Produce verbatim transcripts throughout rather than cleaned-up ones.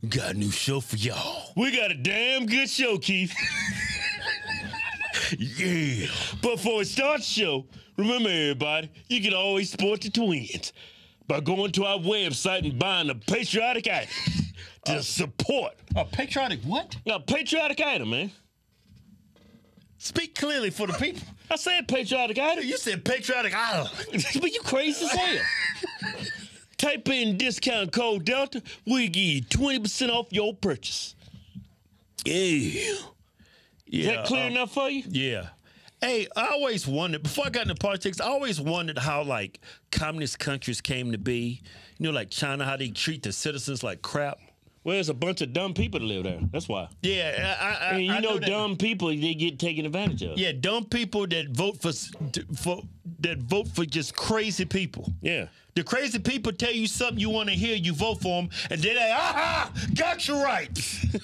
got a new show for y'all. We got a damn good show, Keith. Yeah. But before we start the show, remember, everybody, you can always support the twins by going to our website and buying a patriotic item to uh, support. A patriotic what? A patriotic item, man. Speak clearly for the people. I said patriotic item. You said patriotic item. But you crazy as hell. Type in discount code Delta. We give you twenty percent off your purchase. Yeah. Yeah, Is that clear um, enough for you? Yeah. Hey, I always wondered, before I got into politics, I always wondered how, like, communist countries came to be. You know, like China, how they treat the citizens like crap. Well, there's a bunch of dumb people that live there. That's why. Yeah, I, I, and you I know, know that, dumb people, they get taken advantage of. Yeah, dumb people that vote for, for that vote for just crazy people. Yeah. The crazy people tell you something you want to hear, you vote for them, and then they, aha, got you right.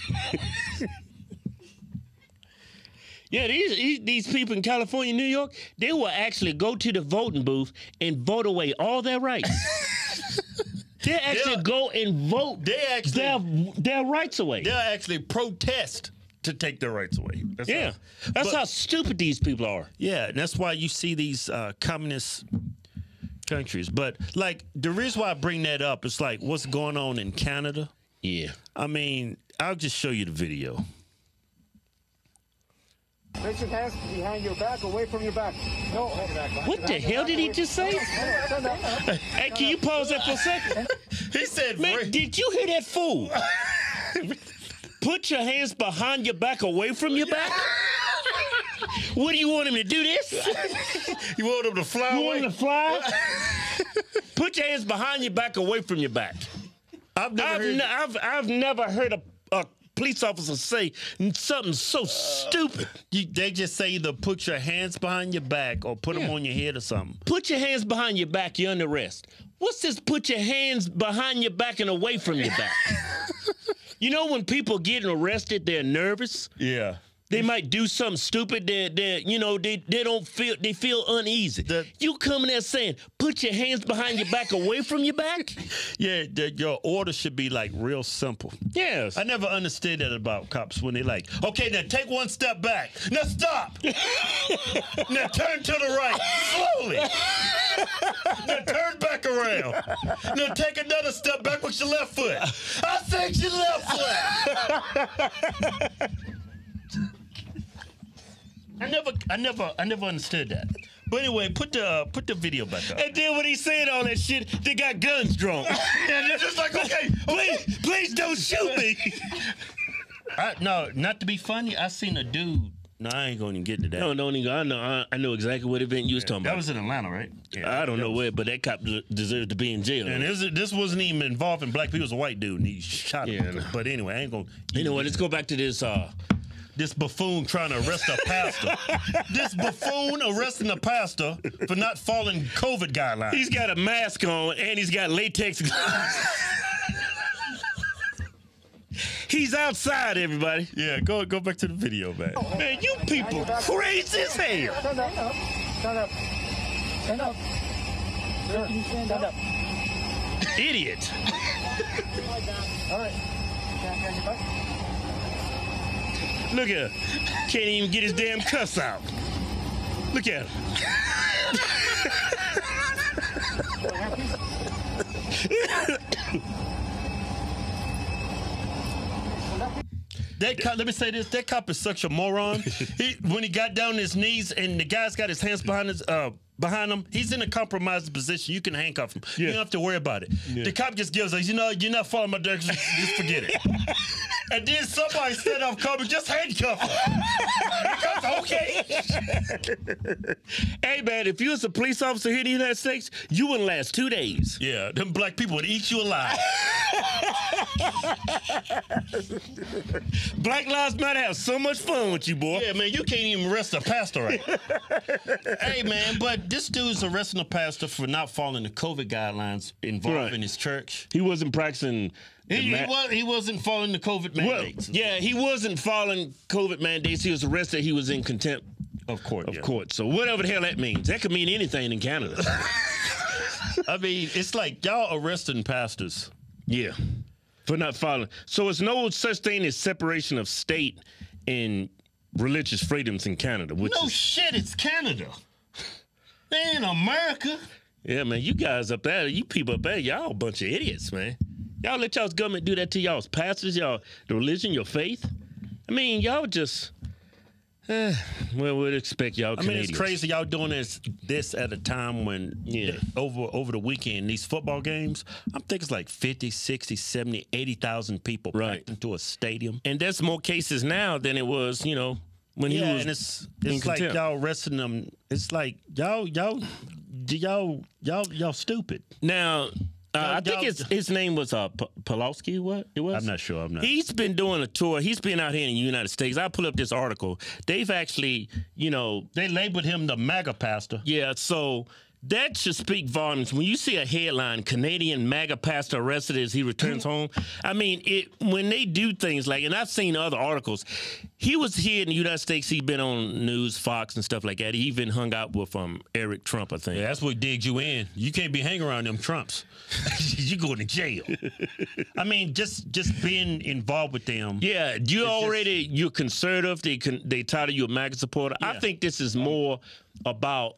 Yeah, these these people in California, New York, they will actually go to the voting booth and vote away all their rights. They actually They'll, go and vote they actually, their, their rights away. They'll actually protest to take their rights away. That's yeah, how, that's but, how stupid these people are. Yeah, and that's why you see these uh, communist countries. But, like, the reason why I bring that up is, like, what's going on in Canada. Yeah. I mean, I'll just show you the video. Place your hands behind your back, away from your back. No, what the hell did he just say? Hey, can you pause that for a second? He said, man, did you hear that fool? Put your hands behind your back, away from your back? What do you want him to do this? You want him to fly You away? want him to fly? Put your hands behind your back, away from your back. I've never, I've, heard ne- I've, I've never heard a, a police officer say something so stupid. You, they just say either put your hands behind your back or put Yeah. them on your head or something. Put your hands behind your back, you're under arrest. What's this put your hands behind your back and away from your back? You know when people getting arrested, they're nervous? Yeah. They might do something stupid that, that you know, they, they don't feel, they feel uneasy. The, you coming there saying, put your hands behind your back, away from your back? Yeah, the, your order should be, like, real simple. Yes. I never understood that about cops when they like, okay, now take one step back. Now stop. Now turn to the right, slowly. Now turn back around. Now take another step back with your left foot. I said your left foot. I never, I never, I never understood that. But anyway, put the uh, put the video back up. And then when he said all that shit, they got guns drawn. And they're just like, okay, please, please don't shoot me. I, no, not to be funny. I seen a dude. No, I ain't going to get into that. No, don't even. I know. I, I know exactly what event you was talking That about. was in Atlanta, right? Yeah, I don't know was, where, but that cop de- deserves to be in jail. And this, this wasn't even involving black people. It was a white dude, and he shot him. Yeah, no. But anyway, I ain't going to. You know what? Let's go back to this. Uh, This buffoon trying to arrest a pastor. This buffoon arresting a pastor for not following COVID guidelines. He's got a mask on, and he's got latex gloves. He's outside, everybody. Yeah, go go back to the video, man. Man, you people crazy as hell. Stand up. Stand up. Stand up. Sir, stand up. Idiot. All right. Stand your back. Look at him. Can't even get his damn cuss out. Look at him. That cop, let me say this: that cop is such a moron. He, when he got down on his knees and the guy's got his hands behind his uh, behind him, he's in a compromised position. You can handcuff him. Yeah. You don't have to worry about it. Yeah. The cop just gives us, you know, you're not following my directions. Just forget it. And then somebody said, "I'm coming. Just handcuff him." Okay. Hey man, if you was a police officer here in the United States, you wouldn't last two days. Yeah, them black people would eat you alive. Black Lives Matter have so much fun with you, boy. Yeah, man, you can't even arrest a pastor right. Hey, man, but this dude's arresting a pastor for not following the COVID guidelines involved Right. in his church. He wasn't practicing. He, the he, ma- was, he wasn't following the COVID well, mandates. yeah, he wasn't following COVID mandates. He was arrested. He was in contempt Of course. of yeah. court. So whatever the hell that means, that could mean anything in Canada. I mean, it's like y'all arresting pastors. Yeah. For not following. So it's no such thing as separation of state and religious freedoms in Canada. Which No is, shit, it's Canada. They ain't America. yeah, man, you guys up there, you people up there, y'all a bunch of idiots, man. Y'all let y'all's government do that to y'all's pastors, y'all, the religion, your faith. I mean, y'all just, eh, well, we'd expect y'all I Canadians. mean, it's crazy y'all doing this this at a time when Yeah. over over the weekend, these football games, I'm thinking it's like fifty, sixty, seventy, eighty thousand people Right. packed into a stadium. And there's more cases now than it was, you know, when he Yeah, was and it's in it's like contempt. y'all arresting them. It's like y'all y'all y'all y'all y'all stupid. Now, uh, I think y'all- his, his name was uh, P- Pulowski, what it was? I'm not sure. I'm not. He's been doing a tour. He's been out here in the United States. I pull up this article. They've actually, you know, They labeled him the MAGA pastor. yeah, so that should speak volumes. When you see a headline, Canadian MAGA pastor arrested as he returns home, I mean, it when they do things like, and I've seen other articles, he was here in the United States. He's been on news, Fox and stuff like that. He even hung out with um, Eric Trump, I think. Yeah, that's what digs you in. You can't be hanging around them Trumps. You going to jail. I mean, just just being involved with them. Yeah, you just- already you're conservative. They can they title you a MAGA supporter. I Yeah. think this is more about.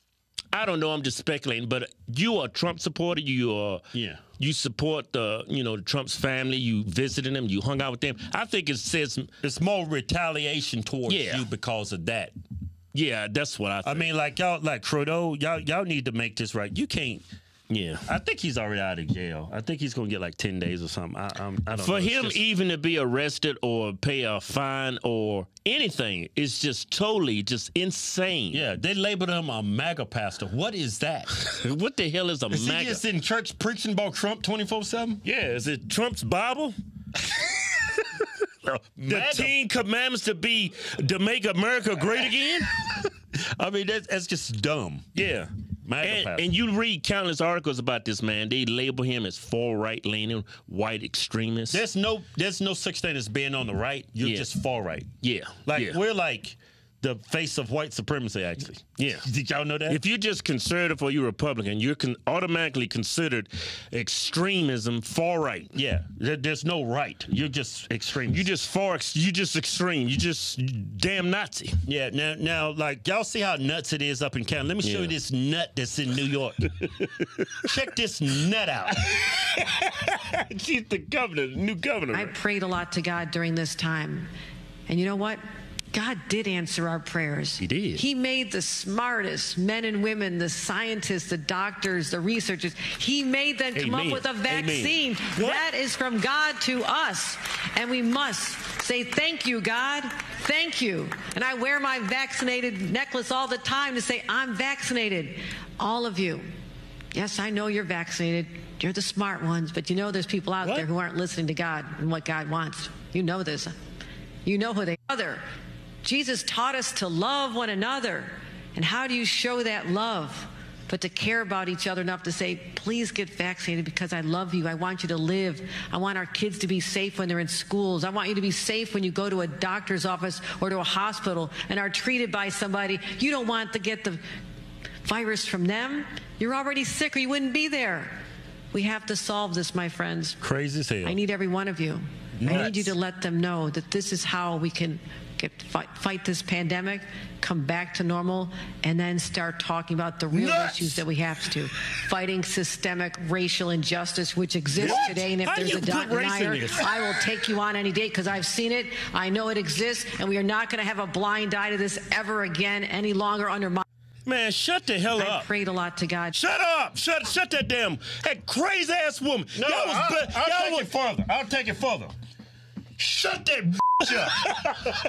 I don't know. I'm just speculating, but you are a Trump supporter. You are. Yeah. You support the you know the Trump's family. You visited them. You hung out with them. I think it says. It's more retaliation towards Yeah. you because of that. Yeah, that's what I. Think. I mean, like y'all, like Trudeau, y'all, y'all need to make this right. You can't. yeah. I think he's already out of jail. I think he's gonna get like ten days or something. I, I'm, I don't For know. It's him just- even to be arrested or pay a fine or anything is just totally just insane. yeah, they labeled him a MAGA pastor. What is that? What the hell is a Is he MAGA? just in church preaching about Trump twenty-four seven? Yeah, is it Trump's Bible? The Ten Commandments to be to make America great again? I mean, that's, that's just dumb. Yeah. MAGA And, pastor. and you read countless articles about this man. They label him as far right leaning, white extremist. There's no there's no such thing as being on the right. You're Yeah. just far right. yeah. Like yeah. we're like the face of white supremacy. Actually, Yeah. Did y'all know that? If you're just conservative or you're Republican, you're con- automatically considered extremism, far right. yeah, there, there's no right. You're just extreme. You just far, ex- you just extreme. You just damn Nazi. yeah. Now now like y'all see how nuts it is up in Canada. Let me show Yeah. you this nut that's in New York. Check this nut out. She's the governor, the new governor. I prayed a lot to God during this time. And you know what? God did answer our prayers. He did. He made the smartest men and women, the scientists, the doctors, the researchers. He made them come Amen. up with a vaccine. What? That is from God to us. And we must say, thank you, God. Thank you. And I wear my vaccinated necklace all the time to say, I'm vaccinated. All of you. Yes, I know you're vaccinated. You're the smart ones. But you know there's people out What? there who aren't listening to God and what God wants. You know this. You know who they are. Jesus taught us to love one another. And how do you show that love? But to care about each other enough to say, please get vaccinated because I love you. I want you to live. I want our kids to be safe when they're in schools. I want you to be safe when you go to a doctor's office or to a hospital and are treated by somebody. You don't want to get the virus from them. You're already sick or you wouldn't be there. We have to solve this, my friends. Crazy as hell. I need every one of you. I Nuts. need you to let them know that this is how we can get fight, fight this pandemic, come back to normal, and then start talking about the real Nuts. issues that we have to. Fighting systemic racial injustice, which exists What? today. And if How do there's you a put dot race in denier, this? I will take you on any day because I've seen it. I know it exists, and we are not going to have a blind eye to this ever again any longer under my. Man, shut the hell I up. prayed a lot to God. Shut up! Shut shut that damn that crazy ass woman. No, y'all was I'll, be- I'll y'all take was, it further. I'll take it further. Shut that up.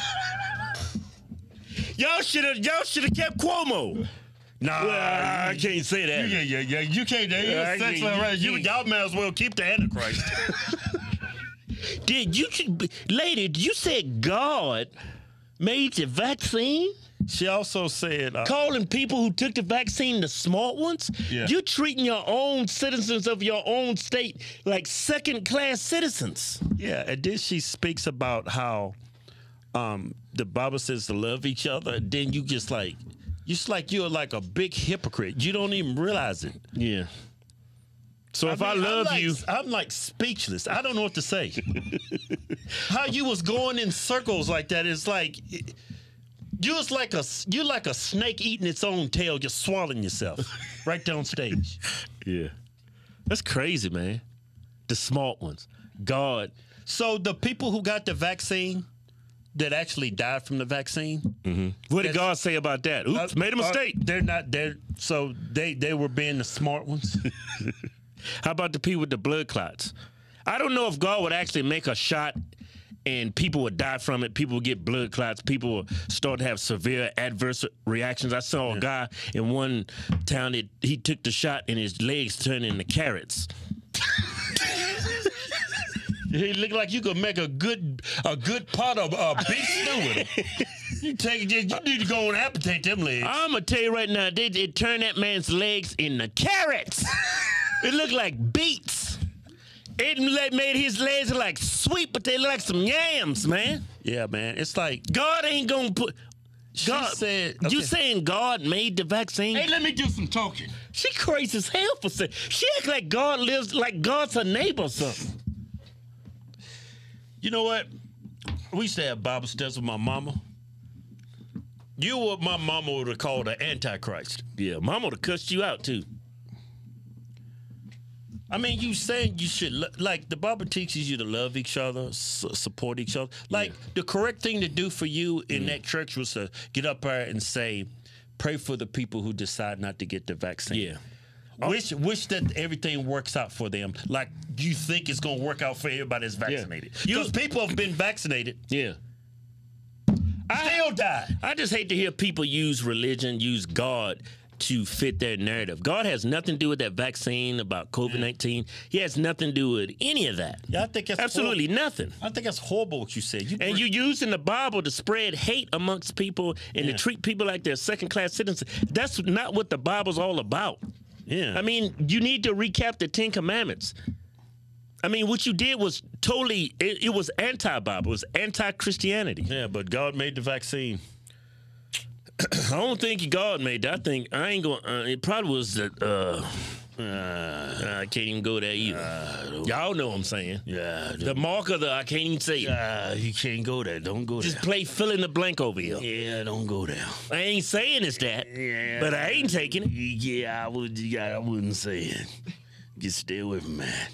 y'all should have y'all should have kept Cuomo. Nah, Well, I can't say that. Yeah, yeah, yeah. You can't. You're Yeah, I sexually can't- harassed. You, you- y'all may as well keep the Antichrist. Did you, lady? You said God made the vaccine, She also said, uh, calling people who took the vaccine the smart ones. Yeah. You treating your own citizens of your own state like second-class citizens. yeah, and then she speaks about how um, the Bible says to love each other. And then you just like, you just like you're like a big hypocrite. You don't even realize it. Yeah. So if I, mean, love I'm like, you, I'm like speechless. I don't know what to say. How you was going in circles like that is like you was like a you like a snake eating its own tail, just swallowing yourself right down stage. yeah, that's crazy, man. The smart ones, God. So the people who got the vaccine that actually died from the vaccine, Mm-hmm. What did That's- God say about that? Oops, uh, made a uh, mistake. they're not there. So they they were being the smart ones. How about the people with the blood clots? I don't know if God would actually make a shot and people would die from it. People would get blood clots. People would start to have severe adverse reactions. I saw a guy in one town that he took the shot and his legs turned into carrots. He looked like you could make a good a good pot of uh, beef stew with him. You take it, you need to go and amputate them legs. I'm gonna tell you right now, they, they turned that man's legs into carrots. It looked like beets. It like made his legs look like sweet, but they look like some yams, man. Yeah, man. It's like God ain't gonna put. God said- you okay. saying God made the vaccine? hey, let me do some talking. She crazy as hell for saying. She act like God lives like God's her neighbor or something. You know what? We used to have Bible studies with my mama. You what my mama would have called an antichrist. Yeah, Mama would have cussed you out too. I mean, you saying you should lo- like the Bible teaches you to love each other, s- support each other. Like the correct thing to do for you in that church was to get up there and say, "Pray for the people who decide not to get the vaccine." Yeah. Wish wish that everything works out for them. Like you think it's gonna work out for everybody that's vaccinated. You- Because people have been vaccinated, Yeah. still die. I just hate to hear people use religion, use God to fit their narrative. God has nothing to do with that vaccine about COVID nineteen. He has nothing to do with any of that. Yeah, I think that's Absolutely nothing. I think that's horrible what you said. You And you using the Bible to spread hate amongst people and Yeah. to treat people like they're second class citizens. That's not what the Bible's all about. yeah. I mean, you need to recap the Ten Commandments. I mean, what you did was totally, it, it was anti-Bible. It was anti-Christianity. yeah, but God made the vaccine. I don't think God made that. I think, I ain't going, uh, it probably was that, uh, uh, I can't even go there either. Uh, Y'all know what I'm saying. Yeah, The mark of the, I can't even say it. uh, you can't go there. Don't go Just there. play fill in the blank over here. Yeah, don't go there. I ain't saying it's that, Yeah. but I ain't taking it. Yeah, I would. Yeah, I wouldn't say it. Just stay away from man.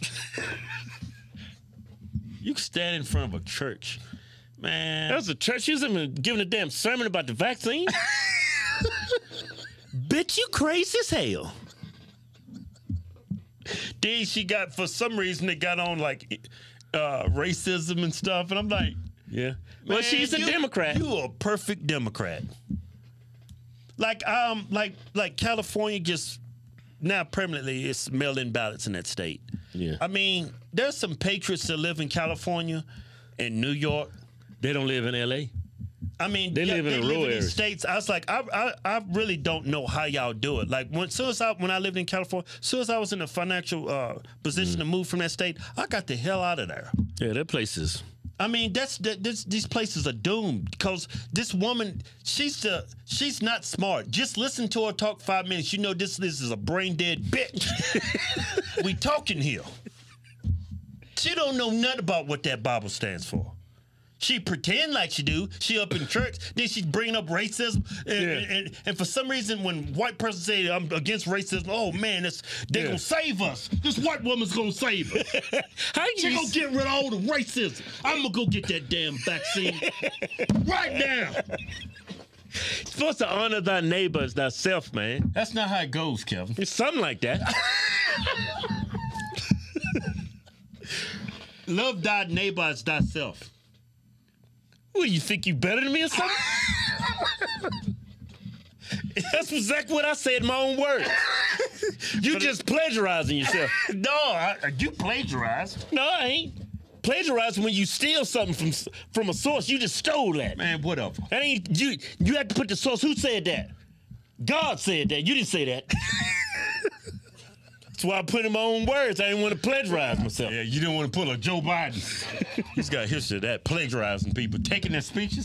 You can stand in front of a church, man. That was a church. She was even giving a damn sermon about the vaccine. Bitch, you crazy as hell. Then she got, for some reason, they got on like uh, racism and stuff, and I'm like, Yeah. Well, man, she's a you- Democrat. You a perfect Democrat. Like um, like like California just now permanently is mail-in ballots in that state. Yeah. I mean, there's some patriots that live in California and New York. They don't live in L A. I mean, They live in they the live rural in these areas. states. I was like, I, I, I really don't know how y'all do it. Like when, soon as I, when I lived in California, as soon as I was in a financial uh, position Mm. to move from that state, I got the hell out of there. Yeah, that place is. I mean, that's that. This, these places are doomed because this woman, she's the, she's not smart. Just listen to her talk five minutes. You know, this this is a brain dead bitch. We talking here. She don't know nothing about what that Bible stands for. She pretend like she do. She up in church. Then she's bringing up racism. And, Yeah. and, and, and for some reason, when white person say I'm against racism, oh man, it's, they Yeah. gonna save us. This white woman's gonna save us. How She you? gonna get rid of all the racism. I'm gonna go get that damn vaccine right now. supposed to honor thy neighbor as thyself, man. That's not how it goes, Kevin. It's something like that. Love thy neighbor as thyself. What, you think you better than me or something? That's exactly what I said in my own words. You just plagiarizing yourself. No, I, you plagiarized. No, I ain't. Plagiarizing when you steal something from from a source. You just stole that. Man, whatever. That ain't you. You have to put the source. Who said that? God said that. You didn't say that. That's why I put in my own words. I didn't want to plagiarize myself. Yeah, you didn't want to pull a Joe Biden. He's got a history of that, plagiarizing people, taking their speeches.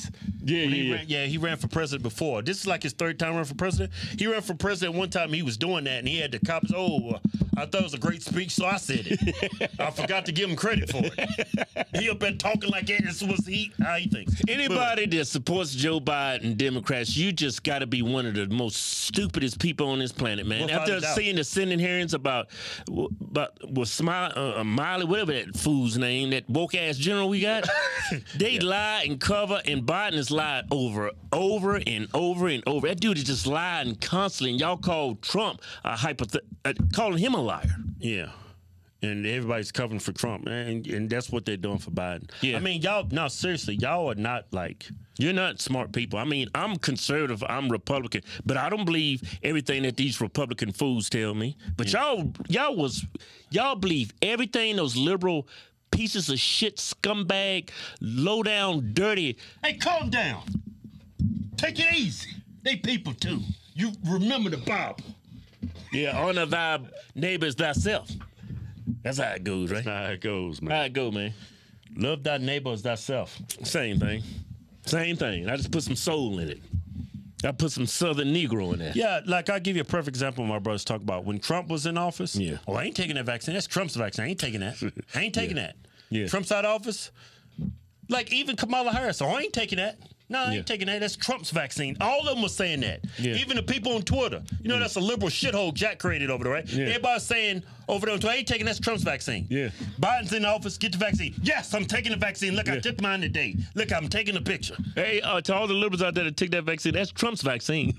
Yeah, When he yeah, ran, yeah. He ran for president before. This is like his third time running for president. He ran for president one time. He was doing that, and he had the cops. Oh, uh, I thought it was a great speech, so I said it. I forgot to give him credit for it. He up there talking like that. This was he how he thinks. Anybody that supports Joe Biden, Democrats, you just got to be one of the most stupidest people on this planet, man. Without After a doubt. seeing the Senate hearings about about was Smiley, uh, uh, Miley, whatever that fool's name, that woke ass general we got, they lie and cover, and Biden has lied over, over and over and over. That dude is just lying constantly, and y'all call Trump a hypoth- uh, calling him a liar. Yeah. And everybody's covering for Trump, and, and that's what they're doing for Biden. Yeah. I mean, y'all, no, seriously, y'all are not like... You're not smart people. I mean, I'm conservative, I'm Republican, but I don't believe everything that these Republican fools tell me. But y'all, y'all was, y'all believe everything those liberal pieces of shit, scumbag, low down, dirty. Hey, calm down. Take it easy. They people, too. You remember the Bible. Yeah, honor thy neighbors thyself. That's how it goes, right? How it goes, man. How it go, man. Love thy neighbor as thyself. Same thing. Same thing. I just put some soul in it. I put some Southern Negro in there. Yeah, like I'll give you a perfect example. My brothers talk about when Trump was in office. Yeah. Oh, I ain't taking that vaccine. That's Trump's vaccine. I ain't taking that. I ain't taking Yeah. that. Yeah. Trump's out of office. Like even Kamala Harris. Oh, I ain't taking that. No, I ain't Yeah. taking that. That's Trump's vaccine. All of them was saying that. Yeah. Even the people on Twitter. You know, that's a liberal shithole Jack created over there, right? Yeah. Everybody's saying over there on Twitter, I ain't taking that's Trump's vaccine. Yeah. Biden's in office, get the vaccine. Yes, I'm taking the vaccine. Look, I Yeah. took mine today. Look, I'm taking a picture. Hey, uh, to all the liberals out there that take that vaccine, that's Trump's vaccine.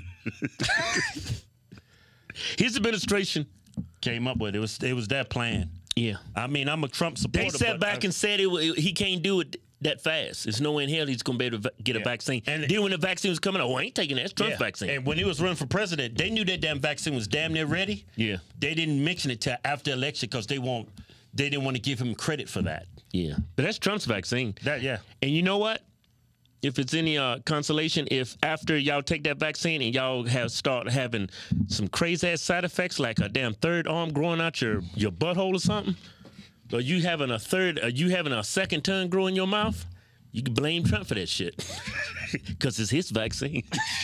His administration Came up with it. It was, it was that plan. Yeah. I mean, I'm a Trump supporter. They sat but back I- and said it, wa- he can't do it that fast. There's no way in hell he's going to be able to va- get a Yeah. vaccine. And- And then when the vaccine was coming out, oh, I ain't taking that. It's Trump's Yeah. vaccine. And when he was running for president, they knew that damn vaccine was damn near ready. Yeah. They didn't mention it till after the election because they won't. They didn't want to give him credit for that. yeah. But that's Trump's vaccine. That yeah. And you know what? If it's any uh, consolation, if after y'all take that vaccine and y'all have start having some crazy ass side effects like a damn third arm growing out your, your butthole or something, or you having a third, or you having a second tongue grow in your mouth, you can blame Trump for that shit because it's his vaccine.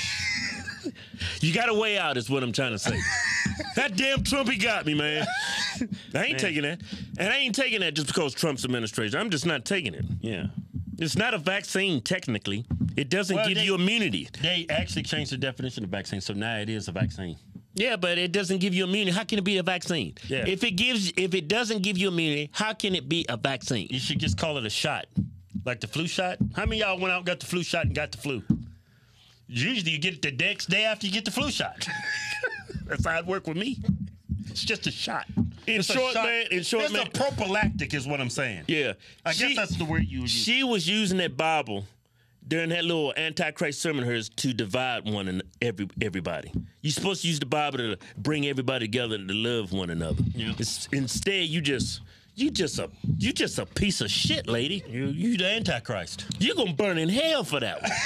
You got a way out, is what I'm trying to say. That damn Trump, he got me, man. I ain't taking that, and I ain't taking that just because Trump's administration. I'm just not taking it. Yeah. It's not a vaccine, technically. It doesn't Well, give they- you immunity. They actually changed the definition of vaccine, so now it is a vaccine. Yeah, but it doesn't give you immunity. How can it be a vaccine? Yeah. If it gives, if it doesn't give you immunity, how can it be a vaccine? You should just call it a shot, like the flu shot. How many of y'all went out and got the flu shot and got the flu? Usually you get it the next day after you get the flu shot. That's how it worked with me. It's just a shot. In It's a short, shot. man, in short, it's man- a prophylactic is what I'm saying. Yeah, I She- guess that's the word you would use. She was using that Bible during that little Antichrist sermon of hers to divide one and every everybody. You're supposed to use the Bible to bring everybody together to love one another. Yeah. It's, instead, you just you just a you just a piece of shit, lady. You, you the Antichrist. You're gonna burn in hell for that one.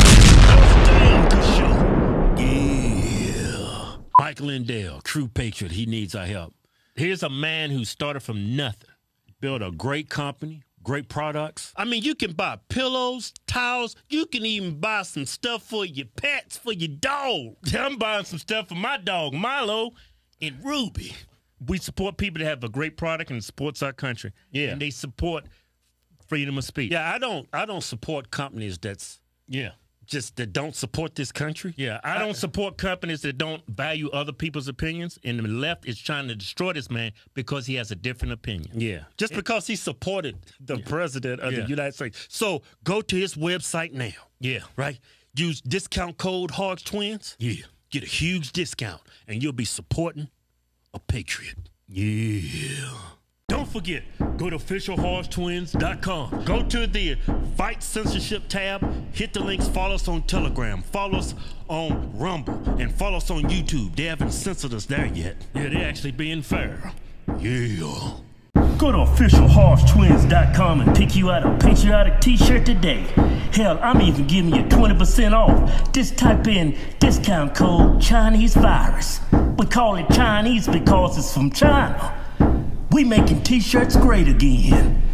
Damn good show. Yeah. Mike Lindell, true patriot. He needs our help. Here's a man who started from nothing, built a great company, great products. I mean, you can buy pillows, towels. You can even buy some stuff for your pets, for your dog. I'm buying some stuff for my dog, Milo, and Ruby. We support people that have a great product and supports our country. Yeah. And they support freedom of speech. Yeah, I don't I don't support companies that's Yeah. just that don't support this country. Yeah, I don't support companies that don't value other people's opinions, and the left is trying to destroy this man because he has a different opinion. Yeah. Just because he supported the president of Yeah. the United States. So go to his website now. Yeah. Right? Use discount code Hogs Twins. Yeah. Get a huge discount, and you'll be supporting a patriot. Yeah. Don't forget, go to official hogs twins dot com. Go to the Fight Censorship tab. Hit the links. Follow us on Telegram. Follow us on Rumble. And follow us on YouTube. They haven't censored us there yet. Yeah, they're actually being fair. Yeah. Go to official hogs twins dot com and pick you out a patriotic t-shirt today. Hell, I'm even giving you twenty percent off. Just type in discount code Chinese virus. We call it Chinese because it's from China. We making t-shirts great again.